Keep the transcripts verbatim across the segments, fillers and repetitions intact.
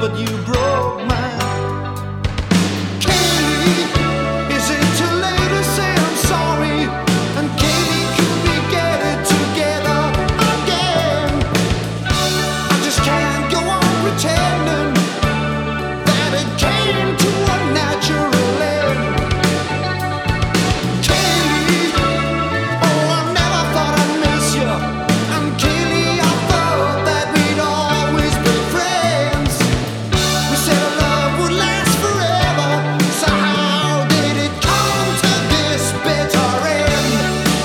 but you broke mine. Katie, is it too late to say I'm sorry? And Katie, could we get it together again? I just can't go on pretending that it came to a natural end. Katie, oh, I never thought I'd miss you. And Katie, I thought that we'd always be friends. We said our love would last forever, so how did it come to this bitter end?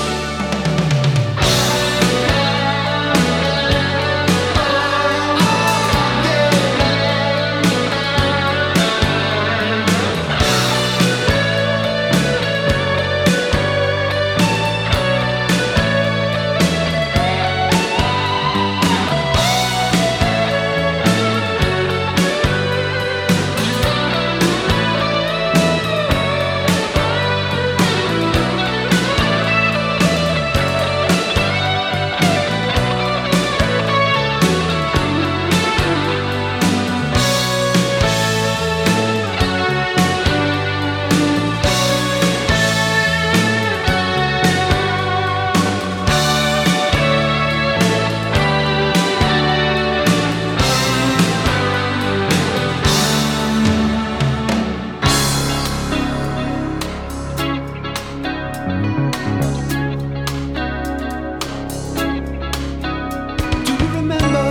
Do you remember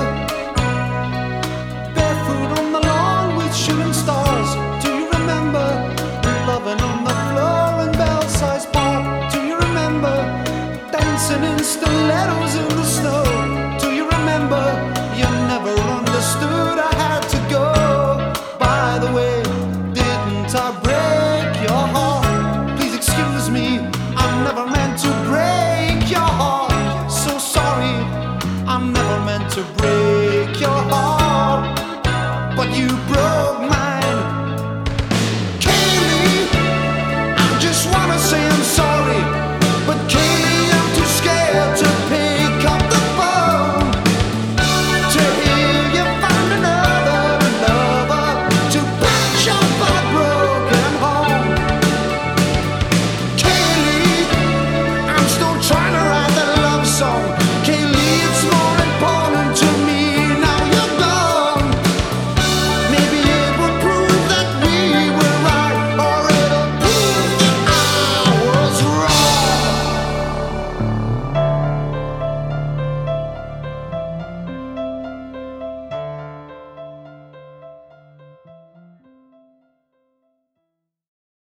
barefoot on the lawn with shooting stars? Do you remember loving on the floor in Belsize Park? Do you remember dancing in stilettos in the snow? Do you remember you never understood I had to go? By the way, didn't I break your heart? Please excuse me, I never meant to break your heart. So sorry, I'm never meant to break your heart, but you broke